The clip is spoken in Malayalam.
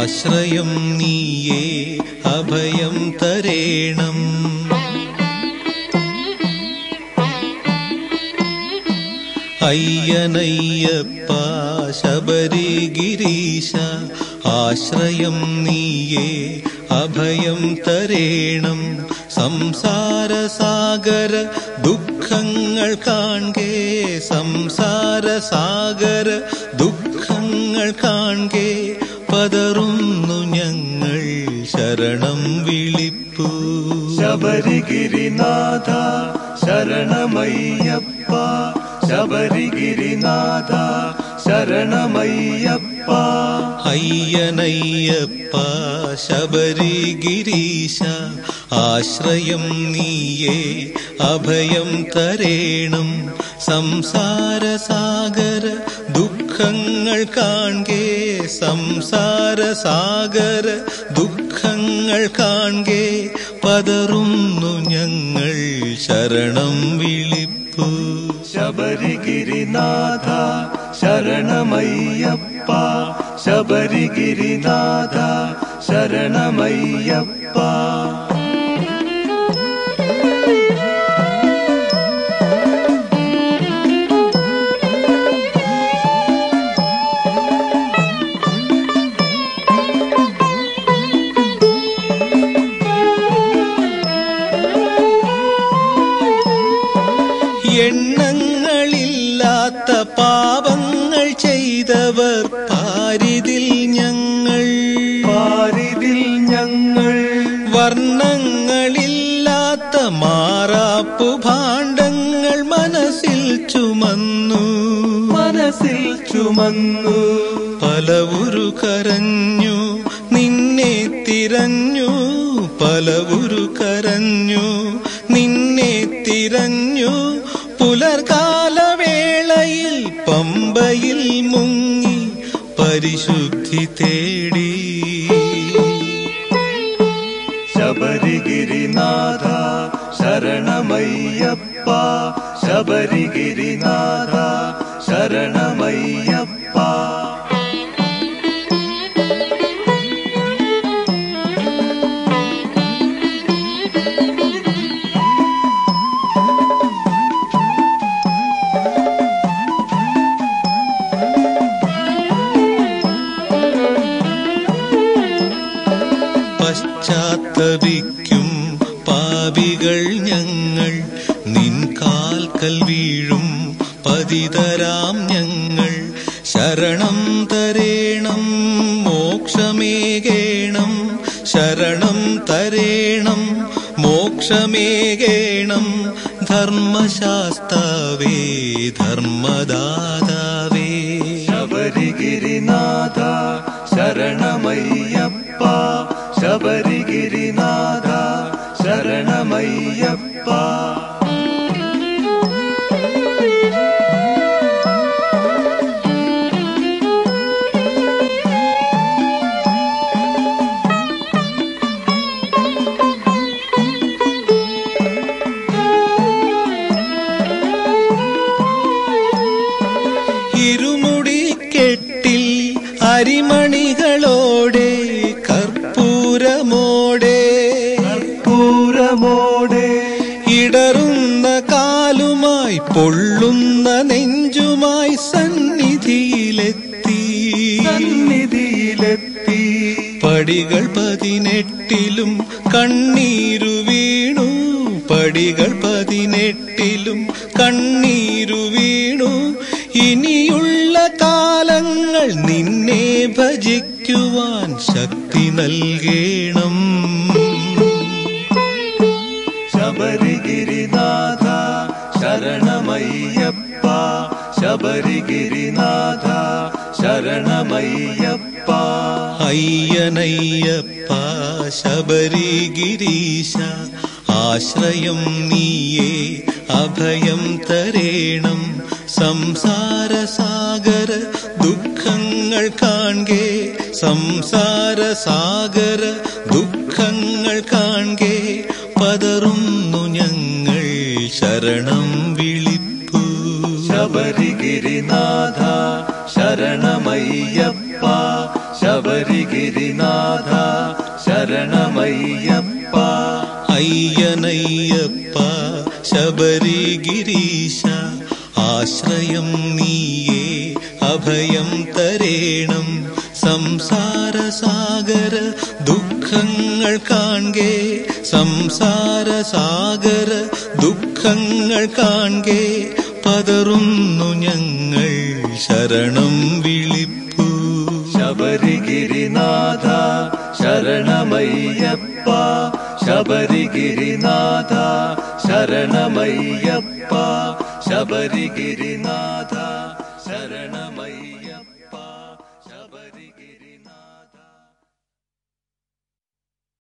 ആശ്രയം നീയേ അഭയം തരേണം. അയ്യനയ്യപ്പ ശബരിഗിരീശ ആശ്രയം നീയേ അഭയം തരേണം. സംസാരസാഗര ദുഃഖങ്ങൾ കാൺകേ, സംസാരസാഗര ദുഃഖങ്ങൾ കാൺകേ, പതറുന്നു ഞങ്ങൾ ശരണം വിളിപ്പൂ. ശബരിഗിരിനാഥ ശരണമയ്യപ്പ, ശബരിഗിരിനാഥ ശരണമയ്യപ്പ. അയ്യനയ്യപ്പ ശബരിഗിരീശ ആശ്രയം നീയേ അഭയം തരേണം. സംസാരസാഗര ദുഃഖങ്ങൾ കാൺകേ, സംസാരസാഗര ദുഃഖങ്ങൾ കാൺകേ, പതറുന്നു ഞങ്ങൾ ശരണം വിളിപ്പൂ. ശബരിഗിരിനാഥ ശരണമയ്യപ്പ, ശബരിഗിരിനാഥ ശരണമയ്യപ്പ. എണ്ണങ്ങളില്ലാത്ത പാപങ്ങൾ ചെയ്തവർ പാരിതിൽ ഞങ്ങൾ, പാരിതിൽ ഞങ്ങൾ. വർണ്ണങ്ങളില്ലാത്ത മാറാപ്പു ഭാണ്ഡങ്ങൾ മനസ്സിൽ ചുമന്നു, മനസ്സിൽ ചുമന്നു. പലവുരു കരഞ്ഞു നിന്നെ തിരഞ്ഞു, പലവുരു കരഞ്ഞു നിന്നെ തിരഞ്ഞു. പുലർകാലവേളയിൽ പമ്പയിൽ മുങ്ങി പരിശുദ്ധി തേടി. ശബരിഗിരിനാഥ ശരണമയ്യപ്പ, ശബരിഗിരിനാഥ ശരണമയ്യപ്പ. പശ്ചാത്തപിക്കും പാപികൾ ഞങ്ങൾ, നിൻ കാൽക്കൽ വീഴും പതിതരാം ഞങ്ങൾ. ശരണം തരേണം മോക്ഷമേകേണം, ശരണം തരേണം മോക്ഷമേകേണം. ധർമ്മശാസ്താവേ ധർമ്മദാതാവേ. ശബരിഗിരിനാഥ ശരണമയ്യപ്പ, ശബരിഗിരിനാഥ ശരണമയ്യപ്പ. ഇരുമുടിക്കെട്ടിൽ അരിമണികളോടെ കർപ്പൂരമോടെ, കർപ്പൂരമോടെ. ഇടറുന്ന കാലുമായി പൊള്ളുന്ന നെഞ്ചുമായി സന്നിധിയിലെത്തി, സന്നിധിയിലെത്തി. പടികൾ 18 കണ്ണീരു വീണു, പടികൾ 18 കണ്ണീരു വീണു. ഇനിയുള്ള കാലങ്ങൾ നിന്നെ ഭജിക്കുവാൻ ശക്തി നൽകേണം. ശബരിഗിരിനാഥ ശരണമയ്യപ്പ, ശബരിഗിരിനാഥ ശരണമയ്യപ്പ. അയ്യനയ്യപ്പ ശബരിഗിരീശ ആശ്രയം നീയേ അഭയം തരേണം. സംസാരസാഗര ദുഃഖങ്ങൾ കാൺകേ, സംസാരസാഗര ദുഃഖങ്ങൾ കാൺകേ, പതറുന്നു ഞങ്ങൾ ശരണം വിളിപ്പൂ. ശബരിഗിരിനാഥ ശരണമയ്യപ്പ, ശബരിഗിരിനാഥ ശരണമയ്യപ്പ. അയ്യനയ്യപ്പ ശബരിഗിരീശ ആശ്രയം നീയേ അഭയം തരേണം. സംസാരസാഗര ദുഃഖങ്ങൾ കാൺകെ സംസാരസാഗര ദുഃഖങ്ങൾ കാൺകെ പതറുന്നു ഞങ്ങൾ ശരണം വിളിപ്പൂ. ശബരിഗിരിനാഥ ശരണമയ്യപ്പ. ശബരിഗിരിനാഥ ശരണമയ്യപ്പ. ശബരിഗിരിനാഥ ശരണമയ്യപ്പ.